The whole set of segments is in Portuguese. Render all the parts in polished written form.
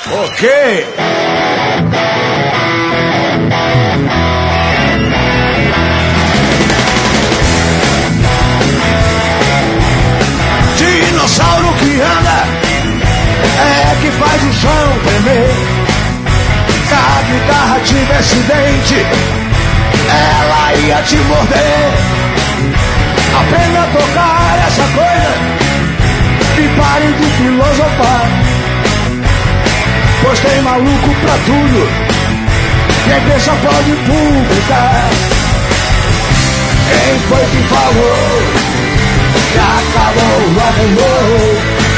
Ok. Dinossauro que anda é que faz o chão tremer. Se a guitarra tivesse dente, ela ia te morder. Aprenda a tocar essa coisa e pare de filosofar, pois tem maluco pra tudo, quem pensa pode publicar. Quem foi que falou que acabou o rock and roll?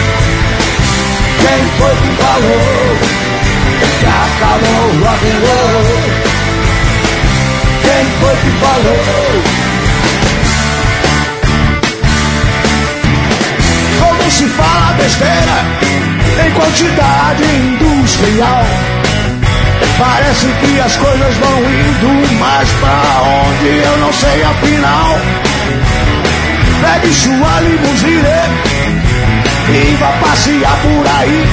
Quem foi que falou que acabou o rock and roll? Quem foi que falou? Como se fala besteira em quantidade industrial, parece que as coisas vão indo mais pra onde eu não sei afinal. Pegue sua limusine e vá passear por aí,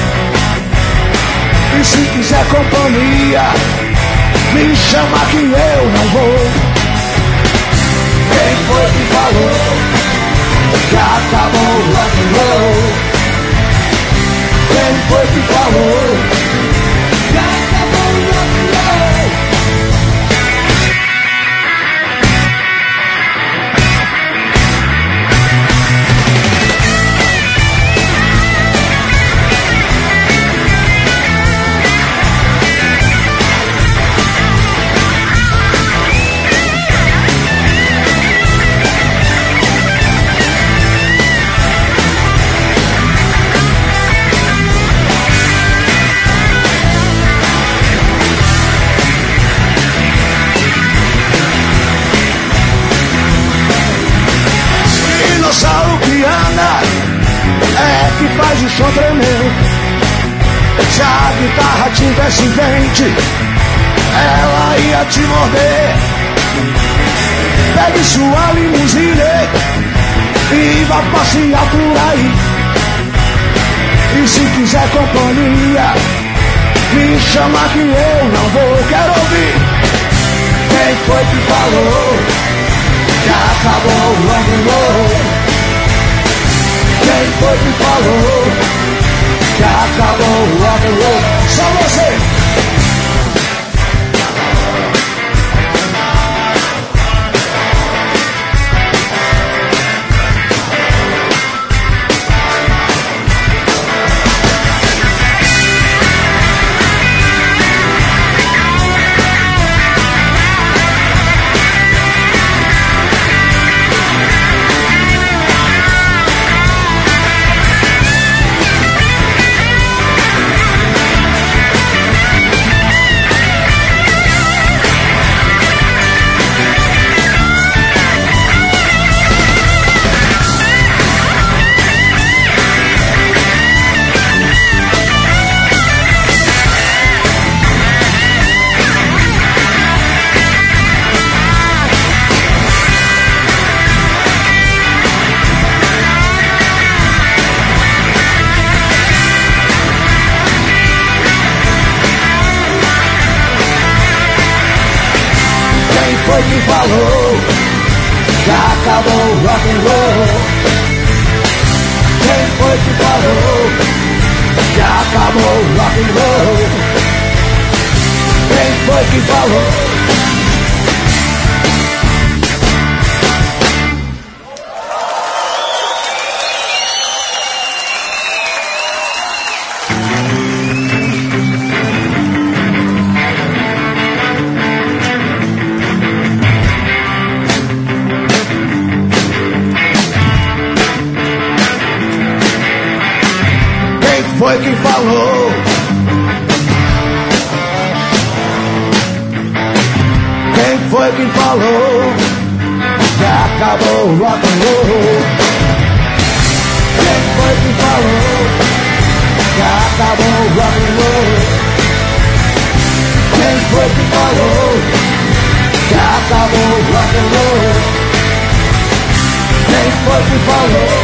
e se quiser companhia, me chama que eu não vou. Quem foi que falou que acabou o rock and roll? Quem foi que falou que acabou o rock and roll? Que faz o chão tremer. Se a guitarra tivesse dente, ela ia te morder. Pegue sua limusine e vá passear por aí, e se quiser companhia, me chama que eu não vou. Quero ouvir. Quem foi que falou que acabou o rock and roll? Quem foi que falou que acabou o rock and roll? Só você! Quem foi que falou que acabou o rock and roll? Quem foi que falou que acabou o rock and roll? Quem foi que falou? Foi quem falou? Quem foi quem falou que acabou o rock and roll? Quem foi quem falou que acabou o rock and roll? Quem foi quem falou que acabou o rock and roll? Quem foi quem falou